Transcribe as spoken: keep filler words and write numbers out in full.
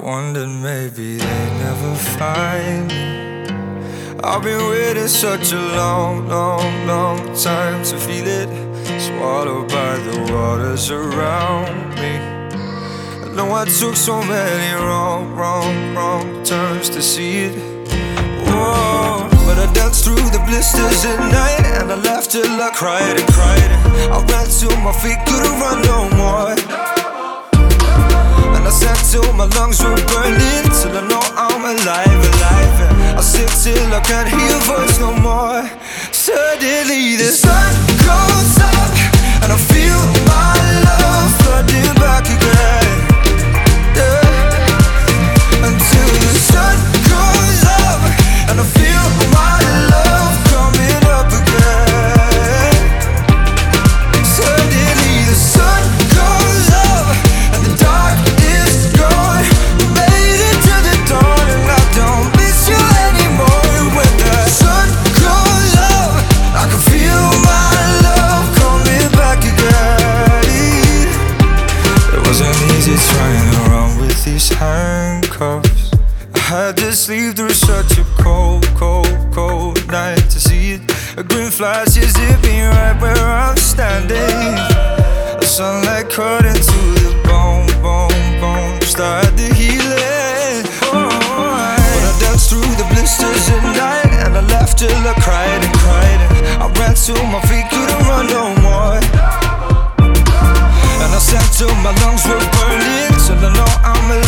wondered maybe they'd never find me. I've been waiting such a long, long, long time to feel it, swallowed by the waters around me. I know I took so many wrong, wrong, wrong turns to see it. Whoa, but I danced through the blisters at night, and I laughed till I cried and cried. I ran till my feet couldn't run no more, and I sang till my lungs were burning, till I know I'm alive, alive. I sing till I can't hear your voice no more. Suddenly the sun goes up, and I feel my love flooding back again, yeah. Until the sun goes up, and I feel my love coming up again. Suddenly the sun goes up, and the dark is gone. We made it to the dawn, and I don't miss you anymore. When the sun goes up, I can feel my love coming back again. It wasn't easy trying to run with these handcuffs. I had to sleep through such a cold, cold, cold night to see it. A green flash is zipping right where I'm standing. The sunlight cut into the bone, bone, bone. Start the healing. Oh, but I danced through the blisters at night, and I laughed till I cried and cried. I ran till my feet couldn't run no more, and I sang till my lungs were burning, till I know I'm alive.